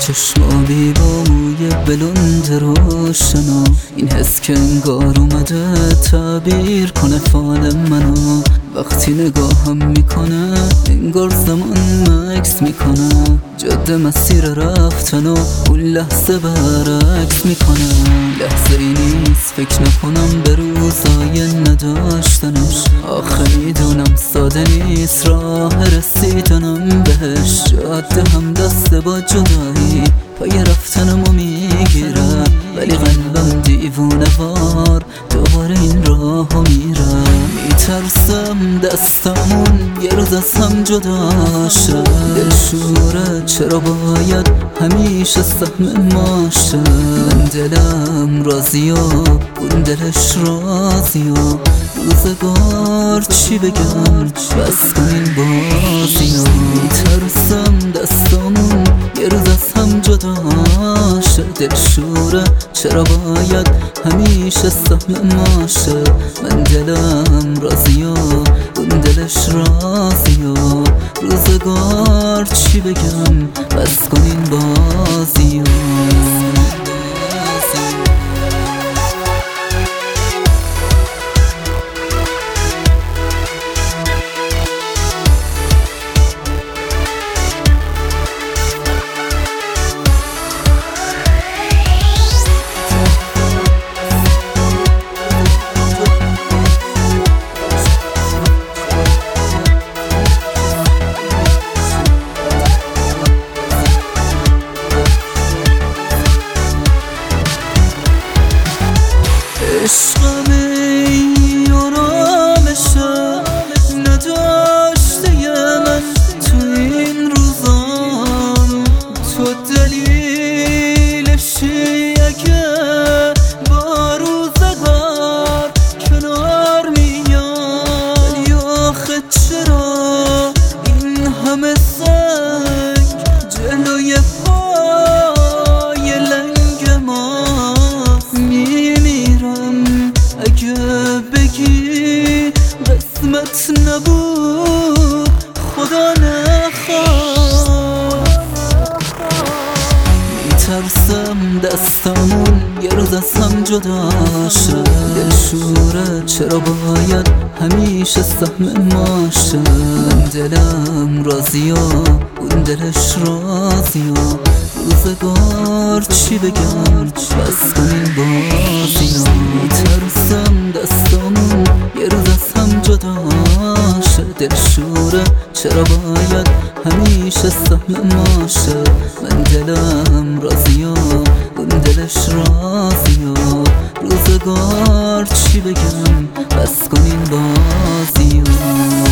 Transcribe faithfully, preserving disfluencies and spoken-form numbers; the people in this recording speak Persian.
چشمابی با موی بلند روشنا، این حس که انگار اومده تعبیر کنه فال منو. وقتی نگاهم میکنه انگار زمان مکس میکنه، جاده مسیر رفتن و اون لحظه برعکس میکنه. لحظه ای نیست فکر نکنم به روزای نداشتنش، آخه میدونم ساده نیست راه رسیدنم بهش. جاده هم دست با جدایی پای رفتنمو میگیره، ولی قلبم دیوونه وار دوباره این راهو میره. میترسم دستمون یه روز از هم جدا شه، دلشوره چرا باید همیشه سهم ما شه. من دلم راضی و اون دلش راضی و روزگار چی بگم بس کن این بازی. میترسم دستمون یه روز از هم جدا شه، دلشوره چرا باید همیشه سهم ما شه. من دلم راضی و اون دلش راضی و روزگار چی بگم بس کن این بازی. عشقم ای آرامشه نداشته من تو این روزام، تو دلیلشی اگه با روزگار کنار میام. ولی آخه چرا این همه سنگ جلوی پای لنگ ماست؟ اگه بگی قسمت نبود خدا نخواد. میترسم دستمون یه روز از هم جدا شه، دلشوره چرا باید همیشه سهم ما شه. من دلم راضی و اون دلش راضی و روزگار چی بگم بس کن این بازی. میترسم دستمون یه روز از هم جدا شه، دلشوره چرا باید همیشه سهم ما شه. من دلم راضی و اون دلش راضی و روزگار چی بگم بس کن این بازی.